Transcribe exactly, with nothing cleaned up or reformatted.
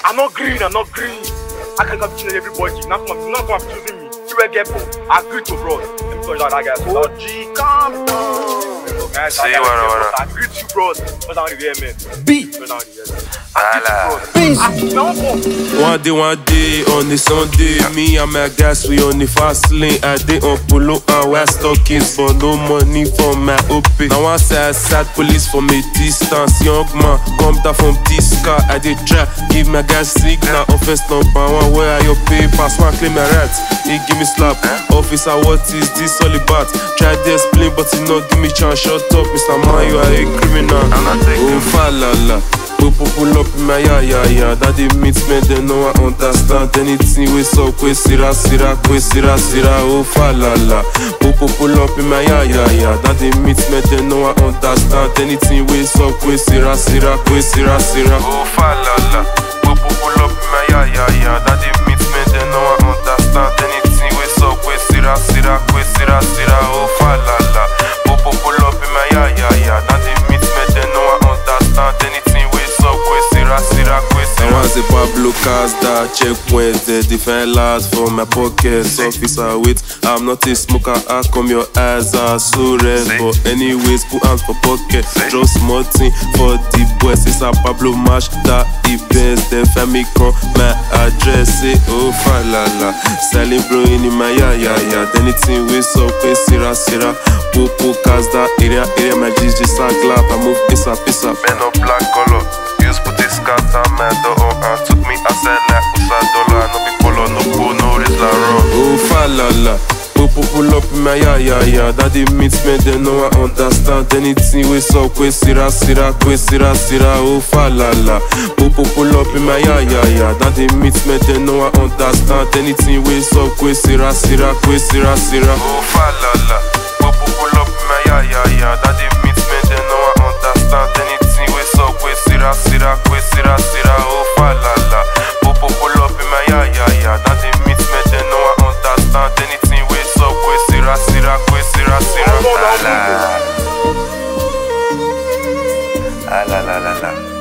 I'm not green, I'm not green. I can't come choosing everybody. Not come, not come choosing me. You will get for. I agree to bro. Let me tell you that guy. O G, calm down. See what I I agree to you, bro. What's down the man? B. What's down the One day, one day, on the Sunday, me and my guys, we on the fast lane. I dey on polo and wear stockings, but no money for my O P. Now I say I sat police from a distance. Young man, come down from this car. I dey try, give my guys signal. Offense number one, where are your papers? One claim my rights, he give me slap. Officer, what is this all about? Try to explain, but he not give me chance. Shut up, Mister Man, you are a criminal. Oh, falala. Popo pull up in my ya ya ya. That they meet me, they know I understand. Anything we saw, kwe sira sira, kwe sira sira. Oh falala. Popo pull up in my ya ya ya. That they meet me, they know I understand. Anything we saw, kwe sira sira, kwe sira sira. Oh falala. Popo pull up in my ya ya ya. That they meet me, they know I understand. Anything we saw, kwe sira sira, kwe sira sira. Oh falala. Popo pull up in my ya ya ya. That they meet me, they know I understand. Anything we I was a Pablo Casda, checkpoint, the different lads from my pockets. Officer, wait, I'm not a smoker, how come your eyes are so red? But anyways, put hands for pocket, just small thing for the boys. It's a Pablo match, that events, the family come, my address, say, oh, falala. Selling bro in my ya ya ya, anything we saw, kwe sira sira. Popo Casda, area, area, my G G sack lap, I move, it's up, it's up. Men of black color. Use put this cat on my door and took me outside like Usa dollar. No be color, no pool, no risk la run. Oh falala, Popo pull up in my ya ya ya. That they meet me, they know I understand. Anything we saw, kwe sira sira, kwe sira sira. Oh falala, Popo pull up in my ya ya ya. That they meet me, they know I understand. Anything we saw, kwe sira sira, kwe sira sira. Oh falala, Popo pull up in my ya ya ya. That they meet me, they know I understand. Anything we saw, kwe sira sira, kwe sira sira. Oh falala, Popo pull up in my ya ya ya. That they meet me, they know I understand. Anything we saw, kwe sira sira, kwe sira sira. La la la la la la.